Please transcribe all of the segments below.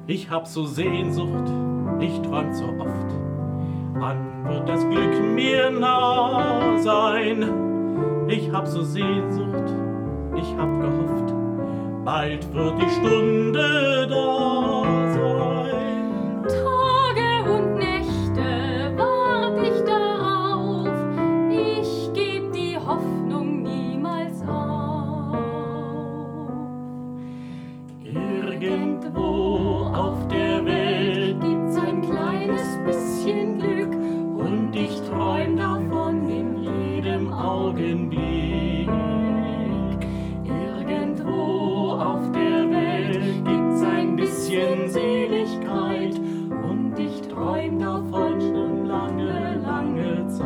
Ich hab so Sehnsucht, ich träum so oft. Wann wird das Glück mir nah sein? Ich hab so Sehnsucht, ich hab gehofft, bald wird die Stunde da sein. Tage und Nächte wart ich darauf, ich geb die Hoffnung niemals auf. Irgendwo auf der Welt Gibt's ein kleines bisschen Glück und ich träum davon in jedem Augenblick. Irgendwo auf der Welt gibt's ein bisschen Seligkeit und ich träum davon schon lange, lange Zeit.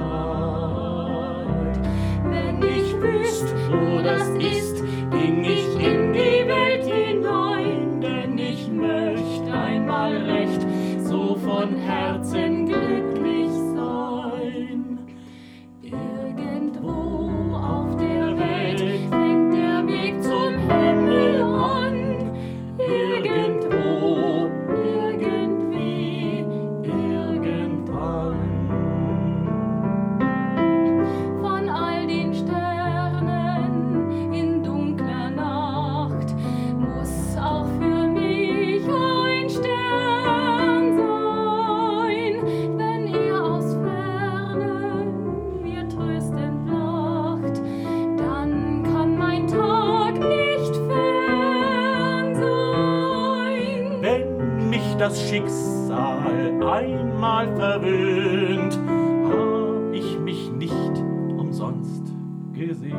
Wenn ich wüsst, Wo das ist, ging ich in die Welt hinein, denn ich möchte einmal recht so von Herzen glücklich sein. irgendwo auf der Welt fängt der Weg zum Himmel an. Irgendwo, irgendwie, irgendwann. Von all den Sternen in dunkler Nacht muss auch für mich ein Stern sein. Wenn er aus Fernen mir tröstend lacht, dann kann mein Tag nicht fern sein. Wenn mich das Schicksal einmal verwöhnt, hab ich mich nicht umsonst gesehnt.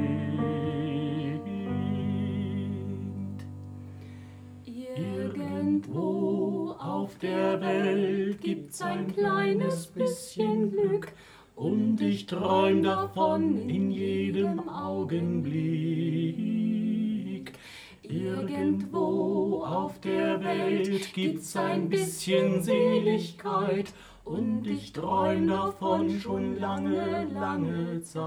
Irgendwo auf der Welt gibt's ein kleines bisschen Glück und ich träum davon in jedem Augenblick. Irgendwo auf der Welt gibt's ein bisschen Seligkeit und ich träum davon schon lange, lange Zeit.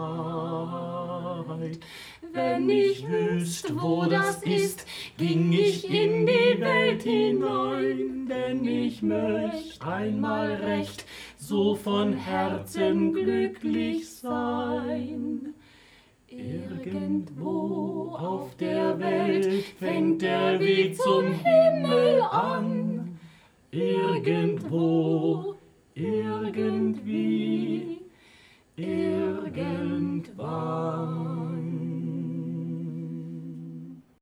Wenn ich wüsst, wo das ist, ging ich in die Welt hinein, denn ich möcht einmal recht so von Herzen glücklich sein. Irgendwo auf der Welt fängt der Weg zum Himmel an. Irgendwo, irgendwie, irgendwann.